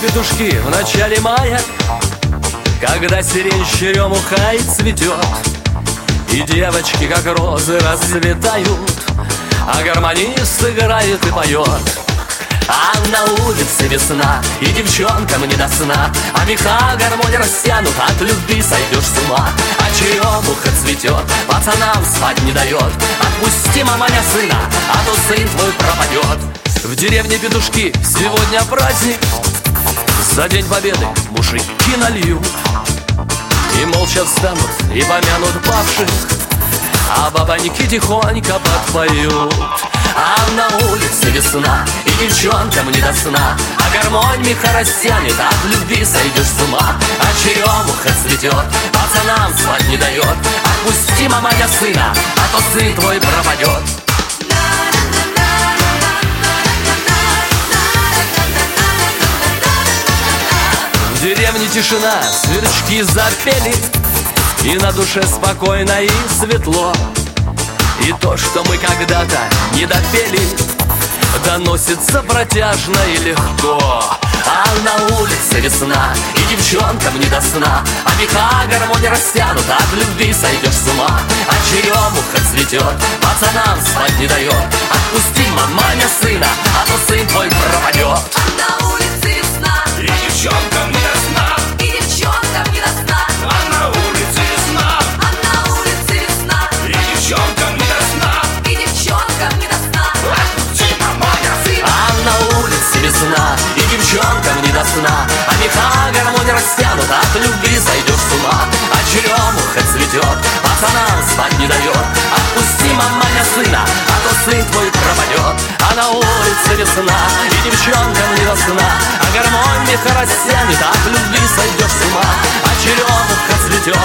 петушки в начале мая, когда сирень черемухой цветет, и девочки, как розы, расцветают, а гармонист играет и поет. А на улице весна, и девчонкам не до сна, а меха гармонии растянут, от любви сойдешь с ума. А черемуха цветет, пацанам спать не дает. Отпусти, маманя, сына, а то сын твой пропадет. В деревне петушки сегодня праздник, за День Победы мужики нальют, и молча встанут и помянут павших, а бабаньки тихонько подпоют. А на улице весна, и девчонкам не до сна, а гармонь меха растянет, от любви сойдешь с ума. А черемуха цветет, пацанам спать не дает. Отпусти, маманя, сына, а то сын твой пропадет. В деревне тишина, сверчки запели, и на душе спокойно и светло. И то, что мы когда-то не допели, доносится протяжно и легко. А на улице весна, и девчонкам не до сна, а меха гармонии растянут, от любви сойдешь с ума. А черемуха цветет, пацанам спать не дает. Отпусти, маманя, сына, а то сын твой пропадет. А на улице весна, и девчонкам не до сна, и девчонкам не до сна. а на улице весна, А на улице весна, и девчонкам не до сна. и девчонкам не до сна. Отпусти, маманя, сына, А на улице весна, и девчонкам не до сна, а меха гармонии растянут, от любви сойдешь с ума. А черемуха цветет, пацанам спать не дает. Отпусти, маманя, сына, а то сын твой пропадет. А на улице весна, и девчонкам не до сна, а гармонь меха растянет, от любви сойдешь с ума. А черемуха цветет,